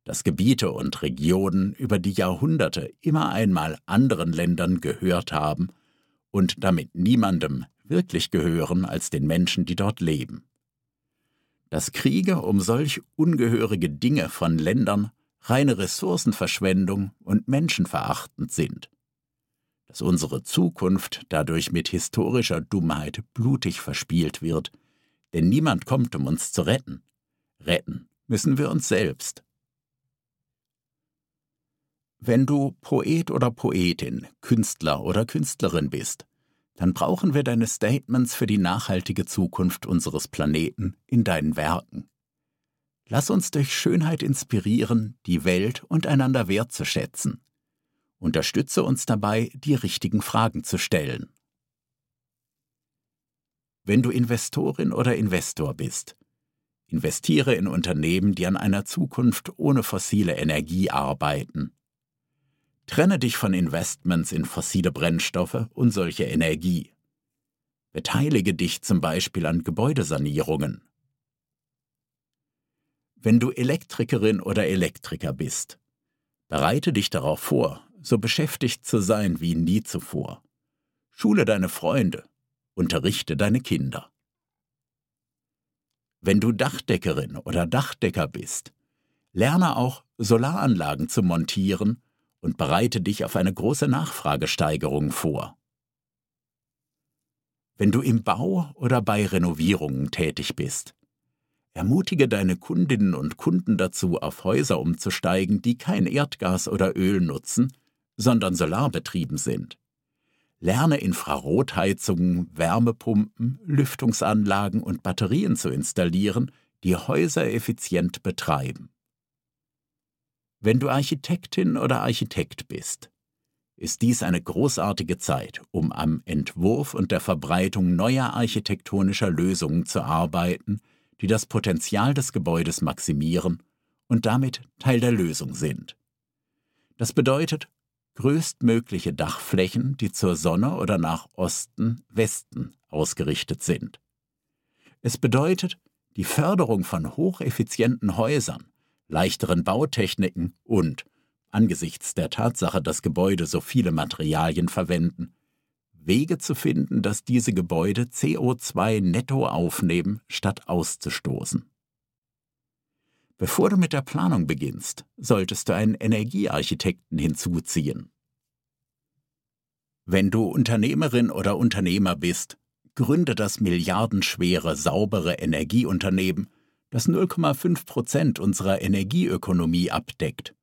dass Gebiete und Regionen über die Jahrhunderte immer einmal anderen Ländern gehört haben und damit niemandem wirklich gehören als den Menschen, die dort leben. Dass Kriege um solch ungehörige Dinge von Ländern reine Ressourcenverschwendung und menschenverachtend sind. Dass unsere Zukunft dadurch mit historischer Dummheit blutig verspielt wird, denn niemand kommt, um uns zu retten. Retten müssen wir uns selbst. Wenn du Poet oder Poetin, Künstler oder Künstlerin bist, dann brauchen wir deine Statements für die nachhaltige Zukunft unseres Planeten in deinen Werken. Lass uns durch Schönheit inspirieren, die Welt und einander wertzuschätzen. Unterstütze uns dabei, die richtigen Fragen zu stellen. Wenn du Investorin oder Investor bist, investiere in Unternehmen, die an einer Zukunft ohne fossile Energie arbeiten. Trenne dich von Investments in fossile Brennstoffe und solche Energie. Beteilige dich zum Beispiel an Gebäudesanierungen. Wenn du Elektrikerin oder Elektriker bist, bereite dich darauf vor, so beschäftigt zu sein wie nie zuvor. Schule deine Freunde, unterrichte deine Kinder. Wenn du Dachdeckerin oder Dachdecker bist, lerne auch Solaranlagen zu montieren und bereite dich auf eine große Nachfragesteigerung vor. Wenn du im Bau oder bei Renovierungen tätig bist, ermutige deine Kundinnen und Kunden dazu, auf Häuser umzusteigen, die kein Erdgas oder Öl nutzen, sondern solarbetrieben sind. Lerne Infrarotheizungen, Wärmepumpen, Lüftungsanlagen und Batterien zu installieren, die Häuser effizient betreiben. Wenn du Architektin oder Architekt bist, ist dies eine großartige Zeit, um am Entwurf und der Verbreitung neuer architektonischer Lösungen zu arbeiten, die das Potenzial des Gebäudes maximieren und damit Teil der Lösung sind. Das bedeutet größtmögliche Dachflächen, die zur Sonne oder nach Osten, Westen ausgerichtet sind. Es bedeutet die Förderung von hocheffizienten Häusern, leichteren Bautechniken und, angesichts der Tatsache, dass Gebäude so viele Materialien verwenden, Wege zu finden, dass diese Gebäude CO2 netto aufnehmen, statt auszustoßen. Bevor du mit der Planung beginnst, solltest du einen Energiearchitekten hinzuziehen. Wenn du Unternehmerin oder Unternehmer bist, gründe das milliardenschwere, saubere Energieunternehmen, das 0,5% unserer Energieökonomie abdeckt.